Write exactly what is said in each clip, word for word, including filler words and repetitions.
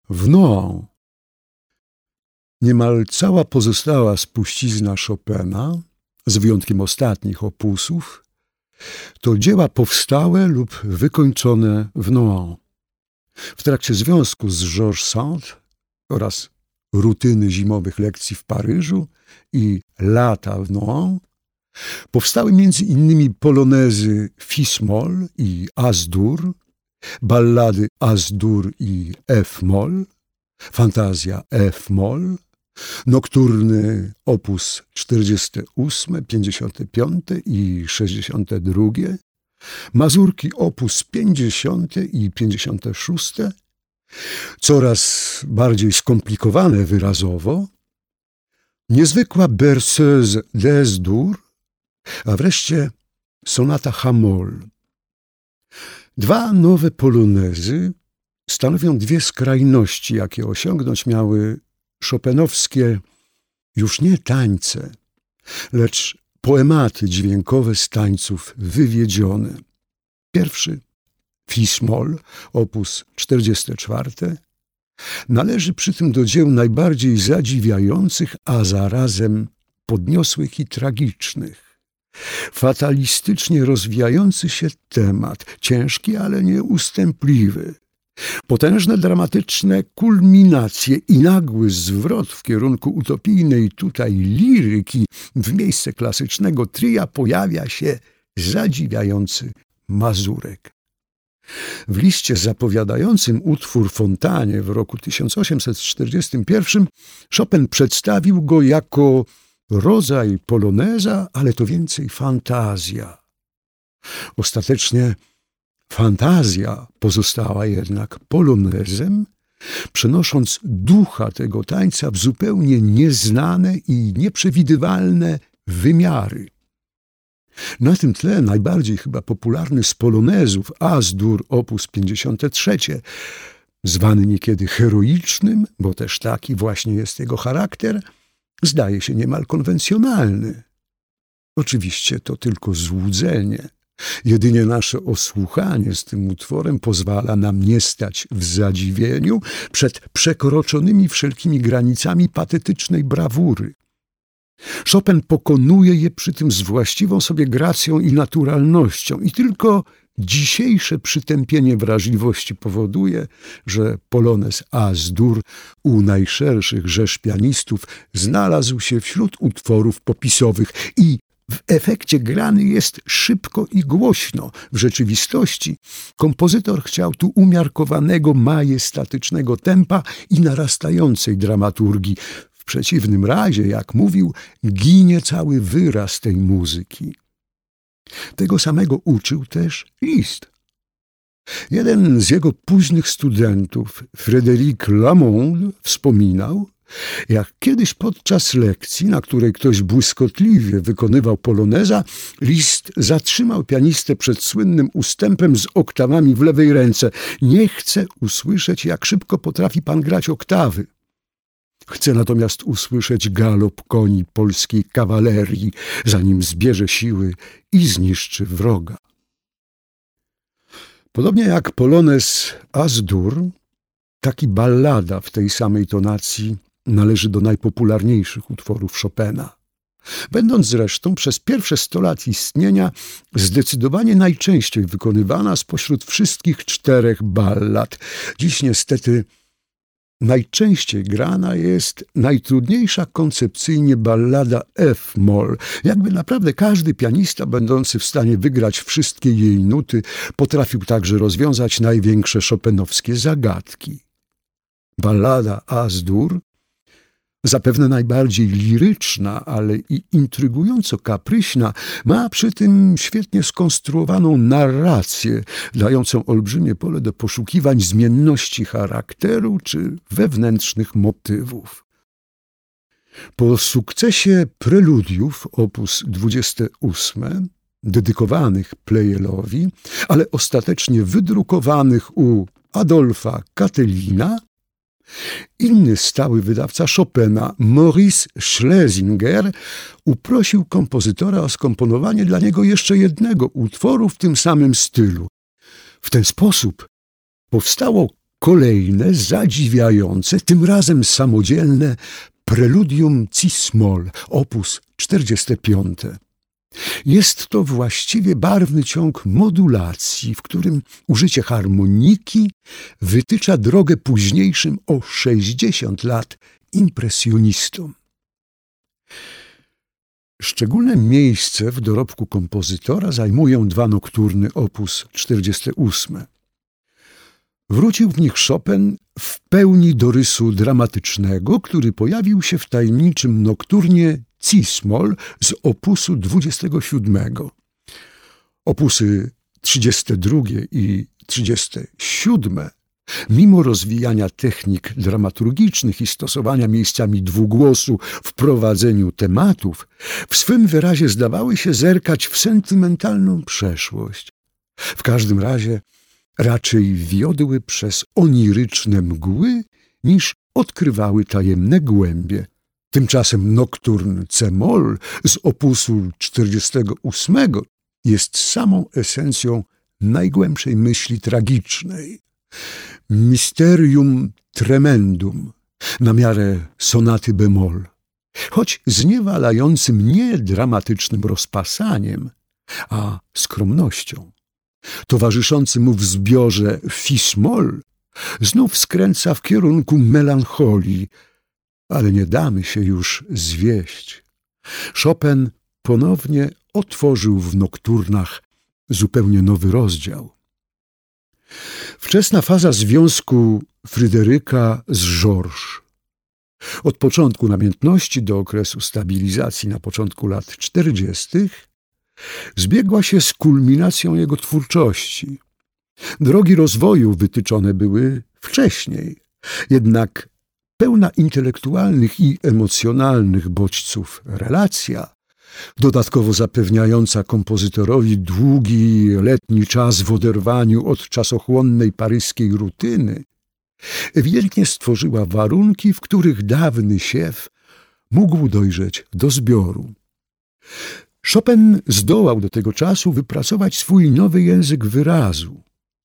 w Nohant. Niemal cała pozostała spuścizna Chopina, z wyjątkiem ostatnich opusów, to dzieła powstałe lub wykończone w Nohant. W trakcie związku z Georges Sand oraz rutyny zimowych lekcji w Paryżu i lata w Nohant powstały między innymi polonezy Fis-moll i As-dur, ballady As-dur i F-moll, fantazja F-moll, nokturny opus czterdziesty ósmy, pięćdziesiąty piąty i sześćdziesiąty drugi, mazurki opus pięćdziesiąty i pięćdziesiąty szósty, coraz bardziej skomplikowane wyrazowo, niezwykła berceuse d'As-dur, a wreszcie sonata Hamoll. Dwa nowe polonezy stanowią dwie skrajności, jakie osiągnąć miały chopinowskie już nie tańce, lecz poematy dźwiękowe z tańców wywiedzione. Pierwszy, Fis-moll, opus czterdziesty czwarty, należy przy tym do dzieł najbardziej zadziwiających, a zarazem podniosłych i tragicznych. Fatalistycznie rozwijający się temat, ciężki, ale nieustępliwy. Potężne, dramatyczne kulminacje i nagły zwrot w kierunku utopijnej tutaj liryki w miejsce klasycznego tria pojawia się zadziwiający mazurek. W liście zapowiadającym utwór Fontanie w roku tysiąc osiemset czterdziestym pierwszym Chopin przedstawił go jako rodzaj poloneza, ale to więcej fantazja. Ostatecznie fantazja pozostała jednak polonezem, przenosząc ducha tego tańca w zupełnie nieznane i nieprzewidywalne wymiary. Na tym tle najbardziej chyba popularny z polonezów As-dur opus pięćdziesiąty trzeci, zwany niekiedy heroicznym, bo też taki właśnie jest jego charakter, zdaje się niemal konwencjonalny. Oczywiście to tylko złudzenie. Jedynie nasze osłuchanie z tym utworem pozwala nam nie stać w zadziwieniu przed przekroczonymi wszelkimi granicami patetycznej brawury. Chopin pokonuje je przy tym z właściwą sobie gracją i naturalnością i tylko dzisiejsze przytępienie wrażliwości powoduje, że polonez As-dur u najszerszych rzesz pianistów znalazł się wśród utworów popisowych i w efekcie grany jest szybko i głośno. W rzeczywistości kompozytor chciał tu umiarkowanego, majestatycznego tempa i narastającej dramaturgii. W przeciwnym razie, jak mówił, ginie cały wyraz tej muzyki. Tego samego uczył też Liszt. Jeden z jego późnych studentów, Frédéric Lamonde, wspominał, jak kiedyś podczas lekcji, na której ktoś błyskotliwie wykonywał poloneza, Liszt zatrzymał pianistę przed słynnym ustępem z oktawami w lewej ręce. Nie chcę usłyszeć, jak szybko potrafi pan grać oktawy. Chcę natomiast usłyszeć galop koni polskiej kawalerii, zanim zbierze siły i zniszczy wroga. Podobnie jak polonez As-dur, tak i ballada w tej samej tonacji należy do najpopularniejszych utworów Chopina. Będąc zresztą przez pierwsze sto lat istnienia zdecydowanie najczęściej wykonywana spośród wszystkich czterech ballad. Dziś niestety najczęściej grana jest najtrudniejsza koncepcyjnie ballada F-moll. Jakby naprawdę każdy pianista będący w stanie wygrać wszystkie jej nuty potrafił także rozwiązać największe chopinowskie zagadki. Ballada As-dur, zapewne najbardziej liryczna, ale i intrygująco kapryśna, ma przy tym świetnie skonstruowaną narrację, dającą olbrzymie pole do poszukiwań zmienności charakteru czy wewnętrznych motywów. Po sukcesie preludiów opus dwudziesty ósmy, dedykowanych Plejelowi, ale ostatecznie wydrukowanych u Adolfa Catelina, inny stały wydawca Chopina, Maurice Schlesinger, uprosił kompozytora o skomponowanie dla niego jeszcze jednego utworu w tym samym stylu. W ten sposób powstało kolejne, zadziwiające, tym razem samodzielne Preludium cis-moll, opus czterdziesty piąty. Jest to właściwie barwny ciąg modulacji, w którym użycie harmoniki wytycza drogę późniejszym o sześćdziesiąt lat impresjonistom. Szczególne miejsce w dorobku kompozytora zajmują dwa nokturny opus czterdziesty ósmy. Wrócił w nich Chopin w pełni do rysu dramatycznego, który pojawił się w tajemniczym nokturnie cis-moll z opusu dwudziestego siódmego. Opusy trzydzieste drugie i trzydzieste siódme, mimo rozwijania technik dramaturgicznych i stosowania miejscami dwugłosu w prowadzeniu tematów, w swym wyrazie zdawały się zerkać w sentymentalną przeszłość. W każdym razie raczej wiodły przez oniryczne mgły, niż odkrywały tajemne głębie. Tymczasem nokturn c-moll z opusu czterdziestego ósmego jest samą esencją najgłębszej myśli tragicznej. Mysterium tremendum, na miarę sonaty bemol, choć zniewalającym nie dramatycznym rozpasaniem, a skromnością. Towarzyszący mu w zbiorze fis-moll znów skręca w kierunku melancholii, ale nie damy się już zwieść. Chopin ponownie otworzył w nokturnach zupełnie nowy rozdział. Wczesna faza związku Fryderyka z Georges. Od początku namiętności do okresu stabilizacji na początku lat czterdziestych zbiegła się z kulminacją jego twórczości. Drogi rozwoju wytyczone były wcześniej, jednak pełna intelektualnych i emocjonalnych bodźców relacja, dodatkowo zapewniająca kompozytorowi długi letni czas w oderwaniu od czasochłonnej paryskiej rutyny, ewidentnie stworzyła warunki, w których dawny siew mógł dojrzeć do zbioru. Chopin zdołał do tego czasu wypracować swój nowy język wyrazu.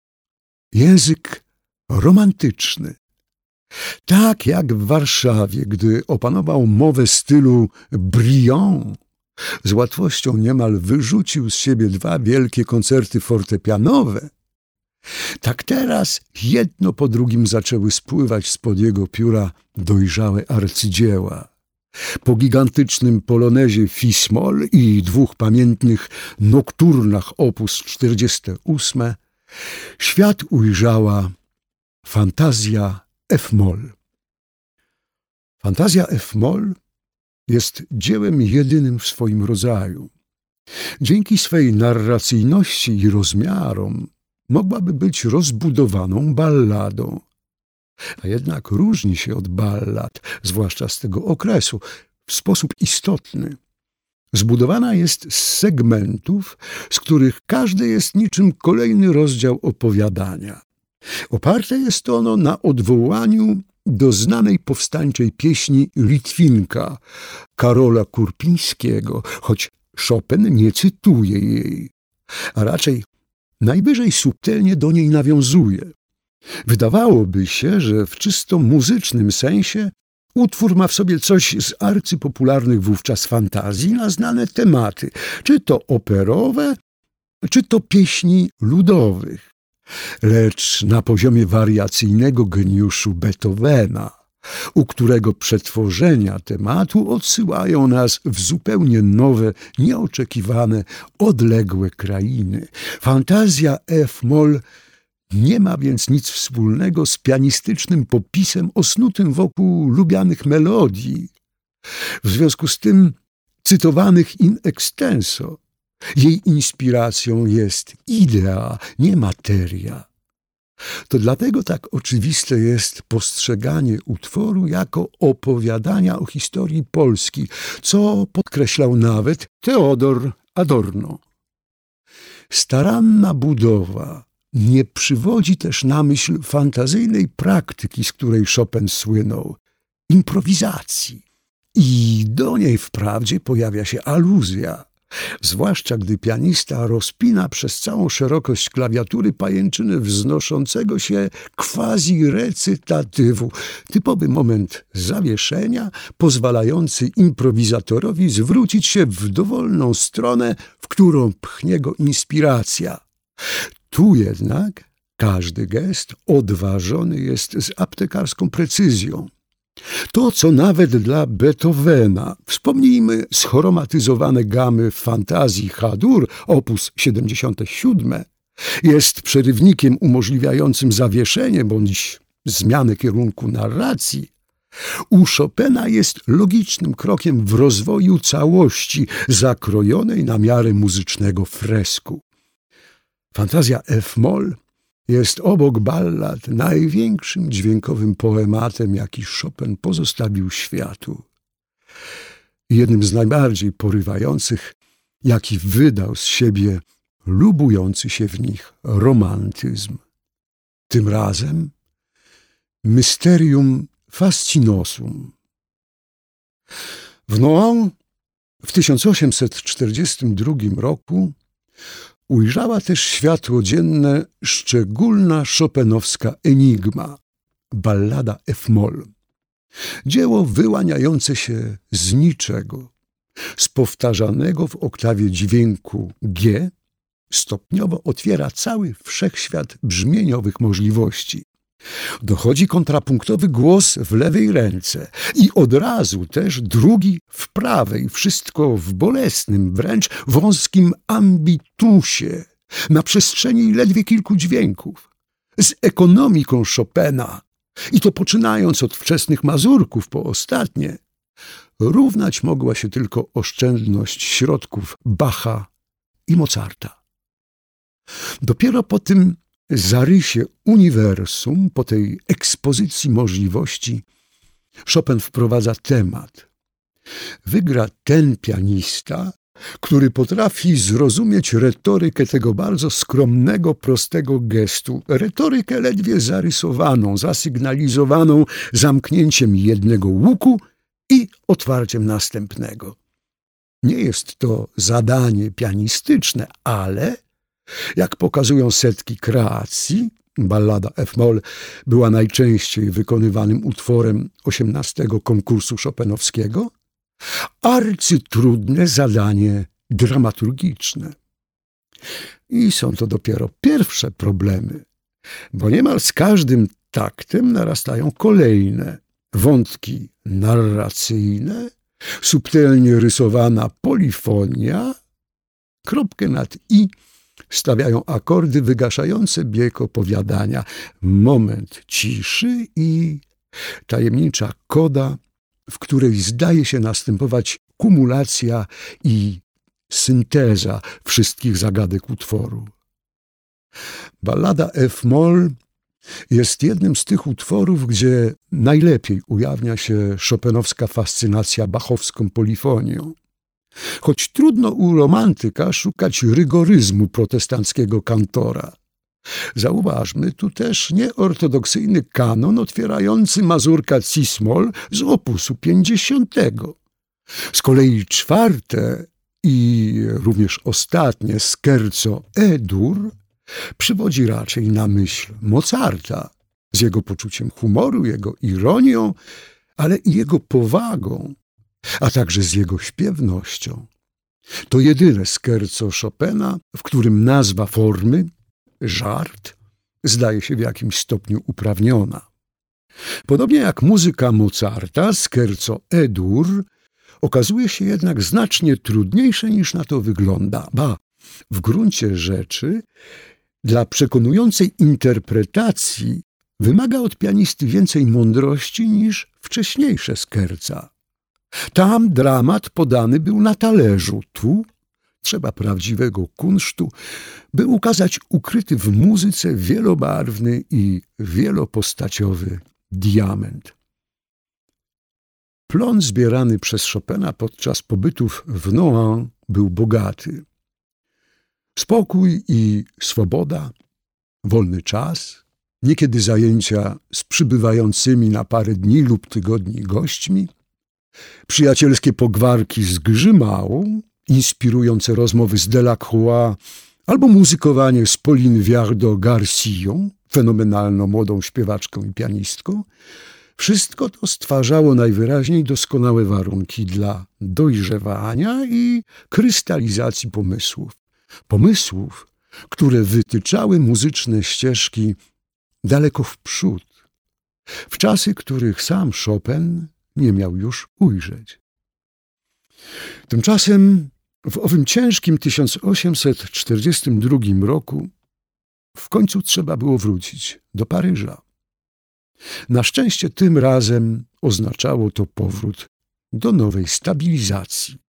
Język romantyczny. Tak jak w Warszawie, gdy opanował mowę stylu Briand, z łatwością niemal wyrzucił z siebie dwa wielkie koncerty fortepianowe, tak teraz jedno po drugim zaczęły spływać spod jego pióra dojrzałe arcydzieła. Po gigantycznym polonezie fis-moll i dwóch pamiętnych nokturnach opus czterdzieste ósme świat ujrzała fantazja f-moll. Fantazja f-moll jest dziełem jedynym w swoim rodzaju. Dzięki swej narracyjności i rozmiarom mogłaby być rozbudowaną balladą. A jednak różni się od ballad, zwłaszcza z tego okresu, w sposób istotny. Zbudowana jest z segmentów, z których każdy jest niczym kolejny rozdział opowiadania. Oparte jest ono na odwołaniu do znanej powstańczej pieśni Litwinka Karola Kurpińskiego, choć Chopin nie cytuje jej, a raczej najwyżej subtelnie do niej nawiązuje. Wydawałoby się, że w czysto muzycznym sensie utwór ma w sobie coś z arcypopularnych wówczas fantazji na znane tematy, czy to operowe, czy to pieśni ludowych. Lecz na poziomie wariacyjnego geniuszu Beethovena, u którego przetworzenia tematu odsyłają nas w zupełnie nowe, nieoczekiwane, odległe krainy. Fantazja f-moll nie ma więc nic wspólnego z pianistycznym popisem osnutym wokół lubianych melodii. W związku z tym cytowanych in extenso. Jej inspiracją jest idea, nie materia. To dlatego tak oczywiste jest postrzeganie utworu jako opowiadania o historii Polski, co podkreślał nawet Theodor Adorno. Staranna budowa nie przywodzi też na myśl fantazyjnej praktyki, z której Chopin słynął, improwizacji. I do niej wprawdzie pojawia się aluzja, zwłaszcza gdy pianista rozpina przez całą szerokość klawiatury pajęczynę wznoszącego się quasi-recytatywu. Typowy moment zawieszenia, pozwalający improwizatorowi zwrócić się w dowolną stronę, w którą pchnie go inspiracja. Tu jednak każdy gest odważony jest z aptekarską precyzją. To, co nawet dla Beethovena, wspomnijmy schromatyzowane gamy fantazji H-dur, opus siedemdziesiąte siódme, jest przerywnikiem umożliwiającym zawieszenie bądź zmianę kierunku narracji, u Chopina jest logicznym krokiem w rozwoju całości zakrojonej na miarę muzycznego fresku. Fantazja F-moll jest obok ballad największym dźwiękowym poematem, jaki Chopin pozostawił światu. Jednym z najbardziej porywających, jaki wydał z siebie lubujący się w nich romantyzm. Tym razem Mysterium Fascinosum. W Nohant w tysiąc osiemset czterdziestym drugim roku ujrzała też światło dzienne szczególna chopinowska enigma, ballada F-moll. Dzieło wyłaniające się z niczego, z powtarzanego w oktawie dźwięku G, stopniowo otwiera cały wszechświat brzmieniowych możliwości. Dochodzi kontrapunktowy głos w lewej ręce i od razu też drugi w prawej, wszystko w bolesnym, wręcz wąskim ambitusie, na przestrzeni ledwie kilku dźwięków. Z ekonomiką Chopina, i to poczynając od wczesnych mazurków po ostatnie, równać mogła się tylko oszczędność środków Bacha i Mozarta. Dopiero po tym zarysie uniwersum, po tej ekspozycji możliwości, Chopin wprowadza temat. Wygra ten pianista, który potrafi zrozumieć retorykę tego bardzo skromnego, prostego gestu. Retorykę ledwie zarysowaną, zasygnalizowaną zamknięciem jednego łuku i otwarciem następnego. Nie jest to zadanie pianistyczne, ale jak pokazują setki kreacji, ballada F-moll była najczęściej wykonywanym utworem osiemnastego konkursu chopinowskiego, arcytrudne zadanie dramaturgiczne. I są to dopiero pierwsze problemy, bo niemal z każdym taktem narastają kolejne wątki narracyjne, subtelnie rysowana polifonia, kropkę nad i stawiają akordy wygaszające bieg opowiadania, moment ciszy i tajemnicza koda, w której zdaje się następować kumulacja i synteza wszystkich zagadek utworu. Ballada F-moll jest jednym z tych utworów, gdzie najlepiej ujawnia się chopinowska fascynacja bachowską polifonią. Choć trudno u romantyka szukać rygoryzmu protestanckiego kantora. Zauważmy tu też nieortodoksyjny kanon otwierający mazurka cis-moll z opusu pięćdziesiątego. Z kolei czwarte i również ostatnie scherzo E-dur przywodzi raczej na myśl Mozarta z jego poczuciem humoru, jego ironią, ale i jego powagą, a także z jego śpiewnością. To jedyne scherzo Chopina, w którym nazwa formy, żart, zdaje się w jakimś stopniu uprawniona. Podobnie jak muzyka Mozarta, scherzo E-dur okazuje się jednak znacznie trudniejsze niż na to wygląda, ba, w gruncie rzeczy dla przekonującej interpretacji wymaga od pianisty więcej mądrości niż wcześniejsze scherza. Tam dramat podany był na talerzu, tu trzeba prawdziwego kunsztu, by ukazać ukryty w muzyce wielobarwny i wielopostaciowy diament. Plon zbierany przez Chopina podczas pobytów w Nohant był bogaty. Spokój i swoboda, wolny czas, niekiedy zajęcia z przybywającymi na parę dni lub tygodni gośćmi, przyjacielskie pogwarki z Grzymałą inspirujące rozmowy z Delacroix albo muzykowanie z Pauline Viardot-Garcillą, fenomenalną młodą śpiewaczką i pianistką, wszystko to stwarzało najwyraźniej doskonałe warunki dla dojrzewania i krystalizacji pomysłów. Pomysłów, które wytyczały muzyczne ścieżki daleko w przód, w czasy, których sam Chopin nie miał już ujrzeć. Tymczasem w owym ciężkim tysiąc osiemset czterdziestym drugim roku w końcu trzeba było wrócić do Paryża. Na szczęście tym razem oznaczało to powrót do nowej stabilizacji.